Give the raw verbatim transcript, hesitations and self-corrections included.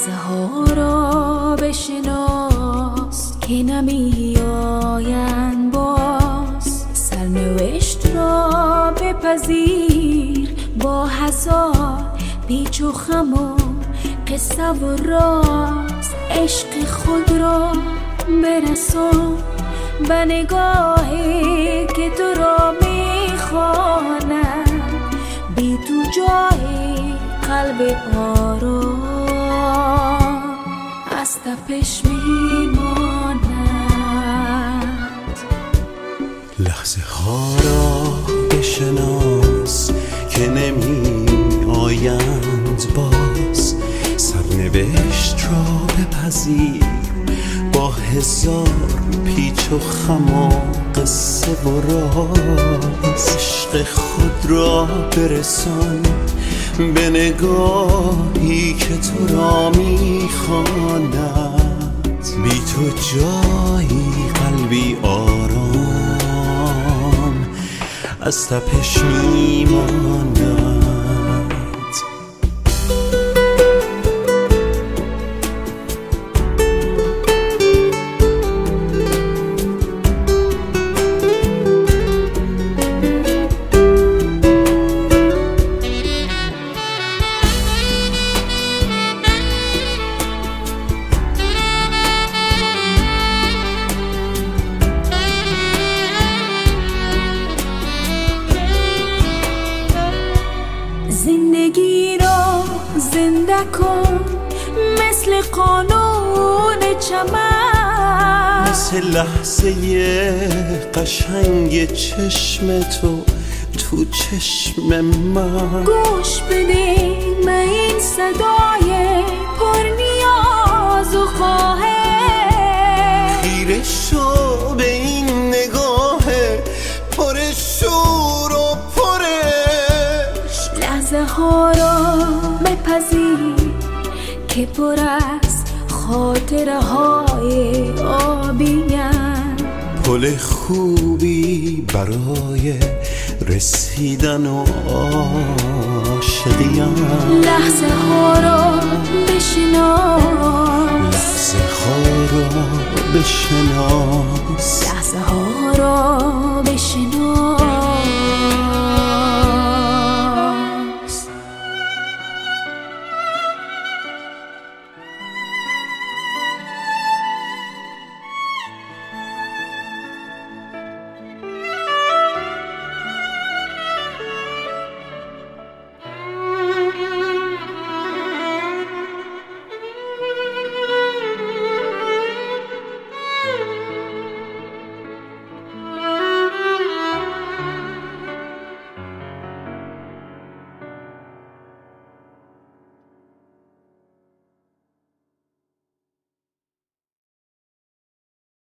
لحظه ها را بشناس که نمی آیند باز، سرنوشت را بپذیر با هزار پیچ و خم و قصه و راز. عشق خود را برسان به نگاهی که تو را میخواند، بی تو جای قلب آرام از تپش میماند. لحظه ها را بشناس که نمی آیند باز، سرنوشت را بپذیر با هزار پیچ و خم و قصه و راز. عشق خود را برسان به نگاهی که تو را میخواند، بی تو جایی قلبی آرام از تپش میماند. زندگی را زنده کن مثل قانون چمن، مثل لحظه قشنگ چشم تو تو چشم من. گوش بده به این صدای پر نیاز و خواهش، خیره شو به این نگاه پر شور و پرش. لحظه ها را بپذیر که پر از خاطره های آبی‌اند، پل خوبی برای رسیدن و عاشقی‌اند. لحظه ها را بشناس، لحظه ها را بشناس